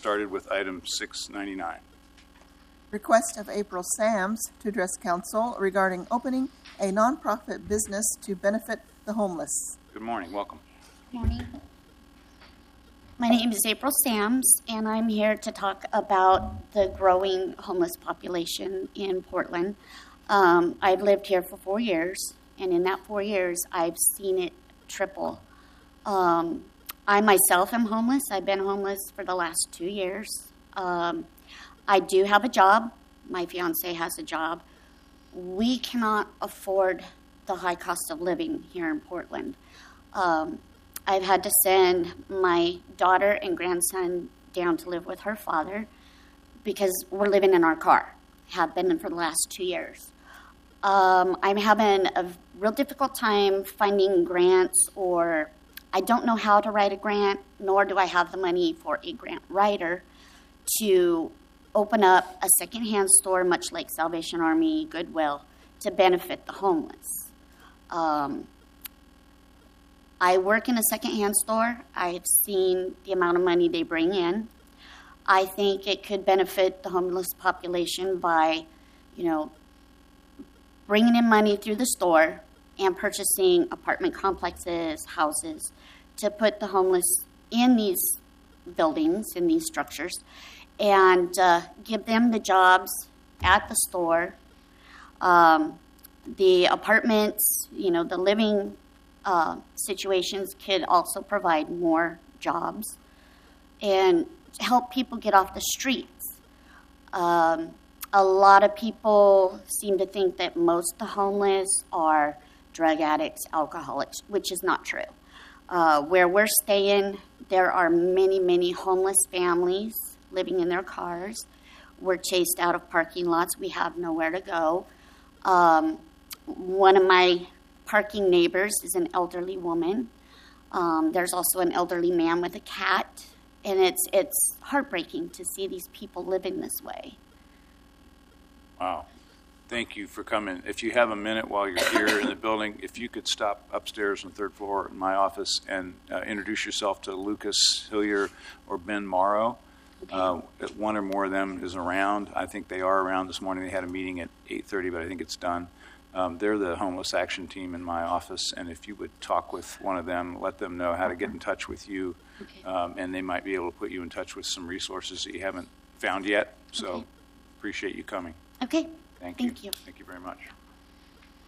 started with item 699. Request of April Sams to address council regarding opening a nonprofit business to benefit the homeless. Good morning. Welcome. Good morning. My name is April Sams, and I'm here to talk about the growing homeless population in Portland. I've lived here for 4 years, and in that 4 years, I've seen it triple. I myself am homeless. I've been homeless for the last 2 years. I do have a job. My fiance has a job. We cannot afford the high cost of living here in Portland. I've had to send my daughter and grandson down to live with her father because we're living in our car, have been for the last 2 years. I'm having a real difficult time finding grants, or I don't know how to write a grant, nor do I have the money for a grant writer to open up a secondhand store, much like Salvation Army, Goodwill, to benefit the homeless. I work in a secondhand store. I've seen the amount of money they bring in. I think it could benefit the homeless population by, bringing in money through the store and purchasing apartment complexes, houses, to put the homeless in these buildings, in these structures, and give them the jobs at the store. The apartments, the living situations could also provide more jobs and help people get off the streets. A lot of people seem to think that most of the homeless are drug addicts, alcoholics, which is not true. Where we're staying, there are many, many homeless families living in their cars. We're chased out of parking lots. We have nowhere to go. One of my parking neighbors is an elderly woman. There's also an elderly man with a cat, and it's heartbreaking to see these people living this way. Wow. Thank you for coming. If you have a minute while you're here in the building, if you could stop upstairs on the third floor in my office and introduce yourself to Lucas Hillier or Ben Morrow. Okay. One or more of them is around. I think they are around this morning. They had a meeting at 8:30, but I think it's done. They're the homeless action team in my office, and if you would talk with one of them, let them know how to get in touch with you, okay. And they might be able to put you in touch with some resources that you haven't found yet. So, okay. Appreciate you coming. Okay. Thank you. Thank you. Thank you very much.